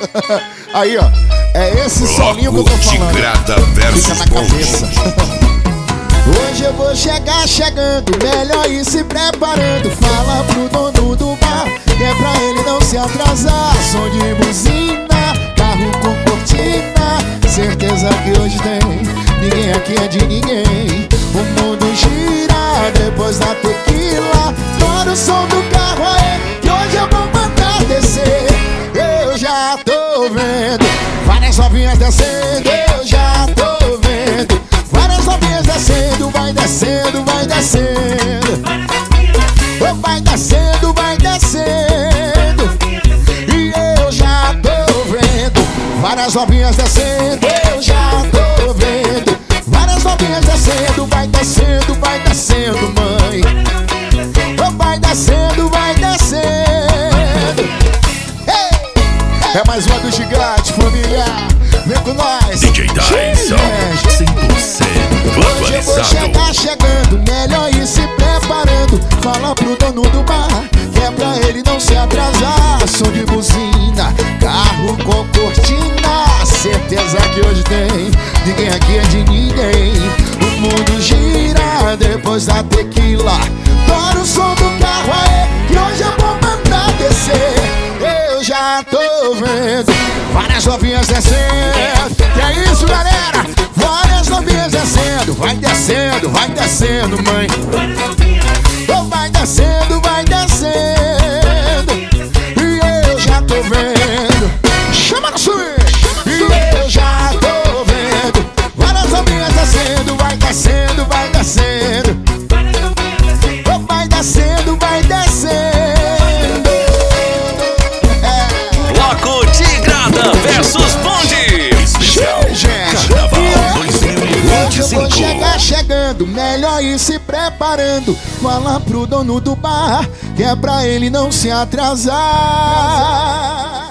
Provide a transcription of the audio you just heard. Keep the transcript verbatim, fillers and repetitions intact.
Aí, ó, é esse solinho que eu tô falando. Tigrada versus Fica na cabeça. Hoje eu vou chegar chegando, melhor ir se preparando. Fala pro dono do bar, que é pra ele não se atrasar. Som de buzina, carro com cortina, certeza que hoje tem, ninguém aqui é de ninguém. O mundo gira depois da tequila. Toda o som do carro aí, que hoje eu vou mandar descer. Eu já tô vendo várias novinhas descendo. Eu já tô vendo várias novinhas descendo. Vai descendo, vai descendo. Vai descendo, vai descendo. E eu já tô vendo várias novinhas descendo. Eu já tô vendo várias novinhas descendo. Vai descendo, vai descendo, mãe. Vai descendo, vai descendo. Ei! É mais uma do Gigante, família. Vem com nós. D J Dyson, cem por cento Hoje eu vou chegar chegando, melhor ir se preparando. Fala pro dono do bar, que é pra ele não se atrasar. Som de buzina, carro com cortina, certeza que hoje tem, ninguém aqui é de ninguém. O mundo gira depois da tequila. Toda o som do carro aí, que hoje eu vou mandar descer. Eu já tô vendo várias novinhas descendo. Que é isso, galera? Várias novinhas descendo. Vai descendo, vai descendo, mãe. Oh, vai descendo, vai descendo. E eu já tô vendo. Chama no swing. E eu já tô vendo várias novinhas descendo. Vai descendo, vai descendo. Oh, vai descendo, vai descendo. Bloco Tigrada versus Bonde. Especial Carnaval dois mil e vinte e cinco. Vou chegar chegando, melhor ir se preparando. Fala pro dono do bar, que é pra ele não se atrasar.